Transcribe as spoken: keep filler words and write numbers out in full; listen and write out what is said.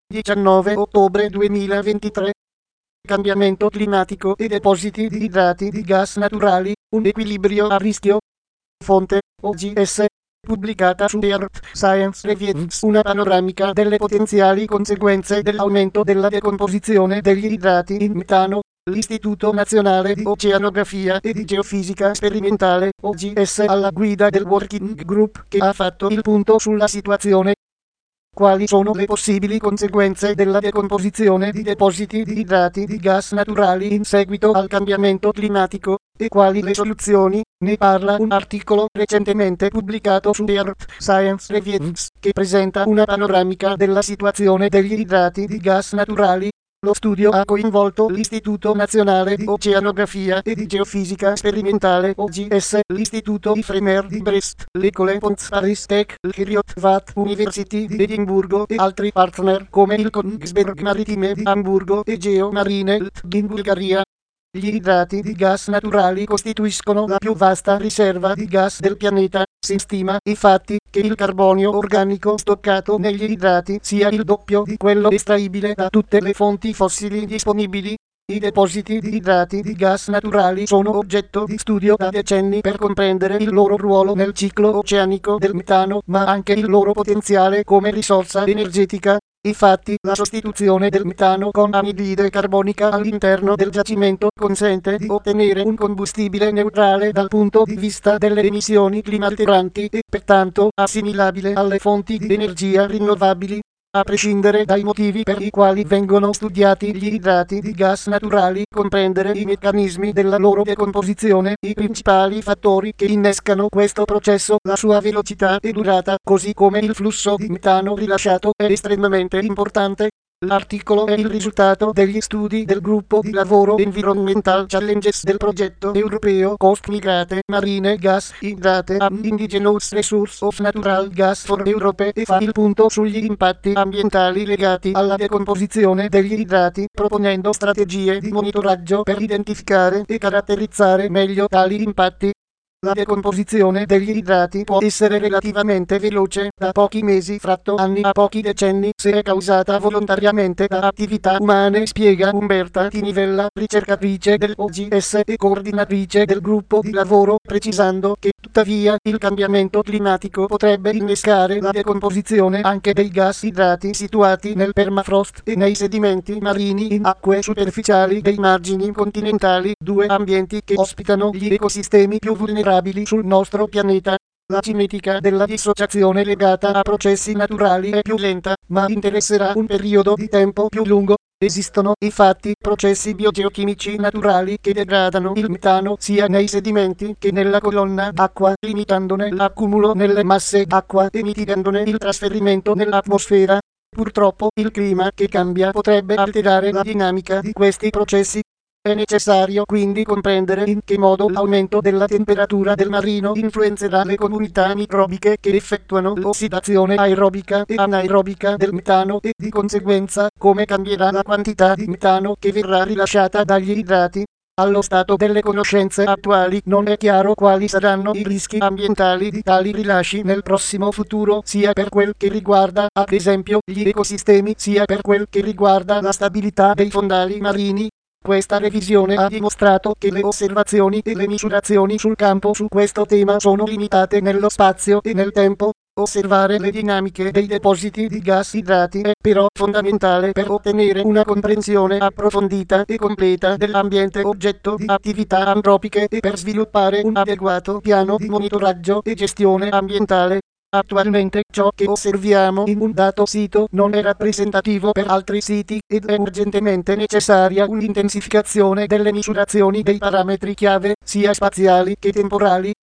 diciannove ottobre duemilaventitré. Cambiamento climatico e depositi di idrati di gas naturali, un equilibrio a rischio. Fonte, O G S, pubblicata su Earth Science Reviews, una panoramica delle potenziali conseguenze dell'aumento della decomposizione degli idrati in metano. L'Istituto Nazionale di Oceanografia e di Geofisica Sperimentale, O G S, alla guida del Working Group che ha fatto il punto sulla situazione. Quali sono le possibili conseguenze della decomposizione di depositi di idrati di gas naturali in seguito al cambiamento climatico, e quali le soluzioni? Ne parla un articolo recentemente pubblicato su Earth Science Reviews, che presenta una panoramica della situazione degli idrati di gas naturali. Lo studio ha coinvolto l'Istituto Nazionale di Oceanografia e di Geofisica Sperimentale O G S, l'Istituto Ifremer di Brest, l'École Pons Paris Tech, l'Heriot-Watt University di Edimburgo e altri partner come il Kongsberg Maritime di Amburgo e Geomarine L T D in Bulgaria. Gli idrati di gas naturali costituiscono la più vasta riserva di gas del pianeta. Si stima, infatti, che il carbonio organico stoccato negli idrati sia il doppio di quello estraibile da tutte le fonti fossili disponibili. I depositi di idrati di gas naturali sono oggetto di studio da decenni per comprendere il loro ruolo nel ciclo oceanico del metano, ma anche il loro potenziale come risorsa energetica. Infatti, la sostituzione del metano con anidride carbonica all'interno del giacimento consente di ottenere un combustibile neutrale dal punto di vista delle emissioni climalteranti e, pertanto, assimilabile alle fonti di energia rinnovabili. A prescindere dai motivi per i quali vengono studiati gli idrati di gas naturali, comprendere i meccanismi della loro decomposizione, i principali fattori che innescano questo processo, la sua velocità e durata, così come il flusso di metano rilasciato, è estremamente importante. L'articolo è il risultato degli studi del gruppo di lavoro Environmental Challenges del progetto europeo Coast Migrate Marine Gas Hydrate and Indigenous Resource of Natural Gas for Europe e fa il punto sugli impatti ambientali legati alla decomposizione degli idrati, proponendo strategie di monitoraggio per identificare e caratterizzare meglio tali impatti. La decomposizione degli idrati può essere relativamente veloce, da pochi mesi fratto anni a pochi decenni, se è causata volontariamente da attività umane, spiega Umberta Tinivella, ricercatrice del O G S e coordinatrice del gruppo di lavoro, precisando che, tuttavia, il cambiamento climatico potrebbe innescare la decomposizione anche dei gas idrati situati nel permafrost e nei sedimenti marini in acque superficiali dei margini continentali, due ambienti che ospitano gli ecosistemi più vulnerabili sul nostro pianeta. La cinetica della dissociazione legata a processi naturali è più lenta, ma interesserà un periodo di tempo più lungo. Esistono, infatti, processi biogeochimici naturali che degradano il metano sia nei sedimenti che nella colonna d'acqua, limitandone l'accumulo nelle masse d'acqua e mitigandone il trasferimento nell'atmosfera. Purtroppo, il clima che cambia potrebbe alterare la dinamica di questi processi. È necessario quindi comprendere in che modo l'aumento della temperatura del marino influenzerà le comunità microbiche che effettuano l'ossidazione aerobica e anaerobica del metano e, di conseguenza, come cambierà la quantità di metano che verrà rilasciata dagli idrati. Allo stato delle conoscenze attuali non è chiaro quali saranno i rischi ambientali di tali rilasci nel prossimo futuro, sia per quel che riguarda, ad esempio, gli ecosistemi, sia per quel che riguarda la stabilità dei fondali marini. Questa revisione ha dimostrato che le osservazioni e le misurazioni sul campo su questo tema sono limitate nello spazio e nel tempo. Osservare le dinamiche dei depositi di gas idrati è però fondamentale per ottenere una comprensione approfondita e completa dell'ambiente oggetto di attività antropiche e per sviluppare un adeguato piano di monitoraggio e gestione ambientale. Attualmente ciò che osserviamo in un dato sito non è rappresentativo per altri siti ed è urgentemente necessaria un'intensificazione delle misurazioni dei parametri chiave, sia spaziali che temporali.